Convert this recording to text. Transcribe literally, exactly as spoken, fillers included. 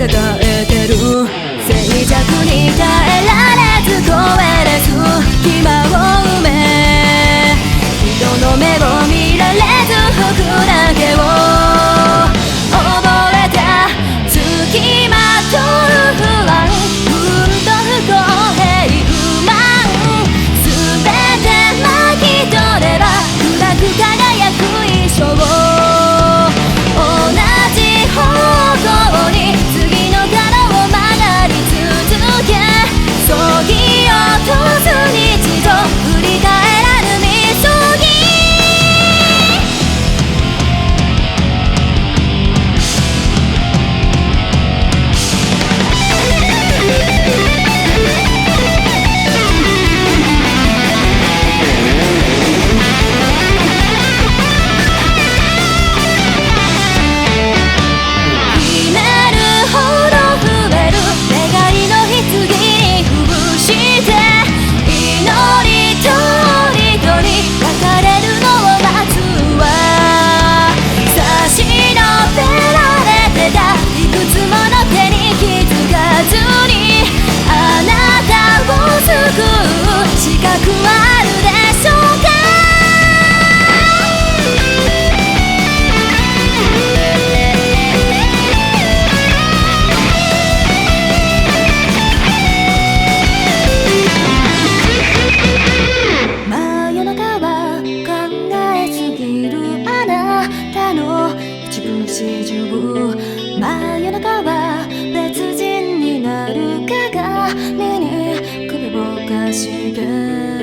戦えてる。静寂に耐えられず超えれず隙間を埋め、人の目を見られず服だけを覚えた。付きまとう不安、運と不公平不満、全て巻き取れば暗く輝く衣装、同じ方向に次の角を曲がり続け、そぎ落とす日常、振り返らぬみそぎ。資格はあるでしょうか。真夜中は考えすぎるあなたの一部始終、真夜中は別人になる鏡に首をかして